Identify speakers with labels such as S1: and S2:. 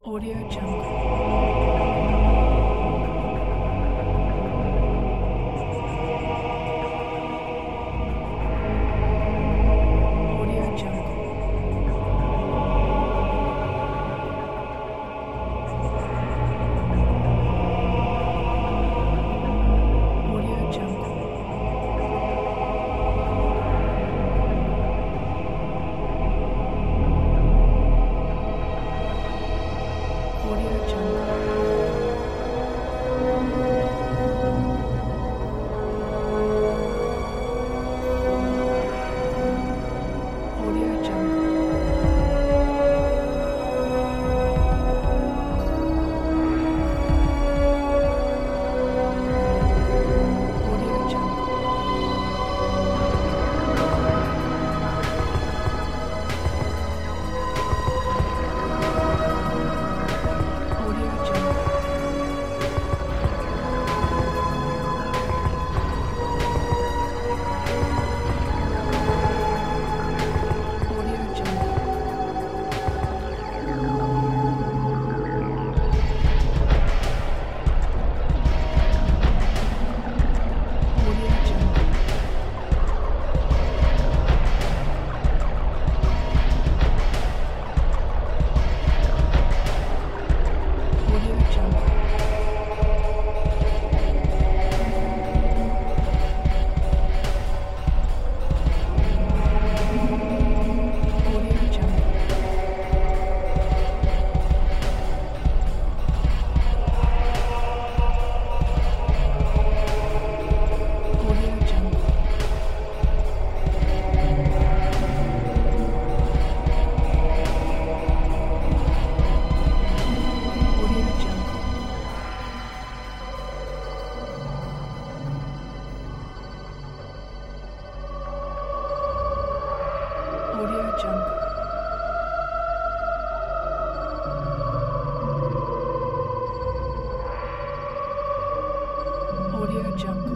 S1: Audio Jungle. Audio Jungle. Audio Jungle. Audio Jungle. Audio Jungle. Audio Jungle. Audio Jungle. Audio Jungle. Audio Jungle. Audio Jungle. Audio Jungle. Audio Jungle. Audio Jungle. Audio Jungle. Audio Jungle.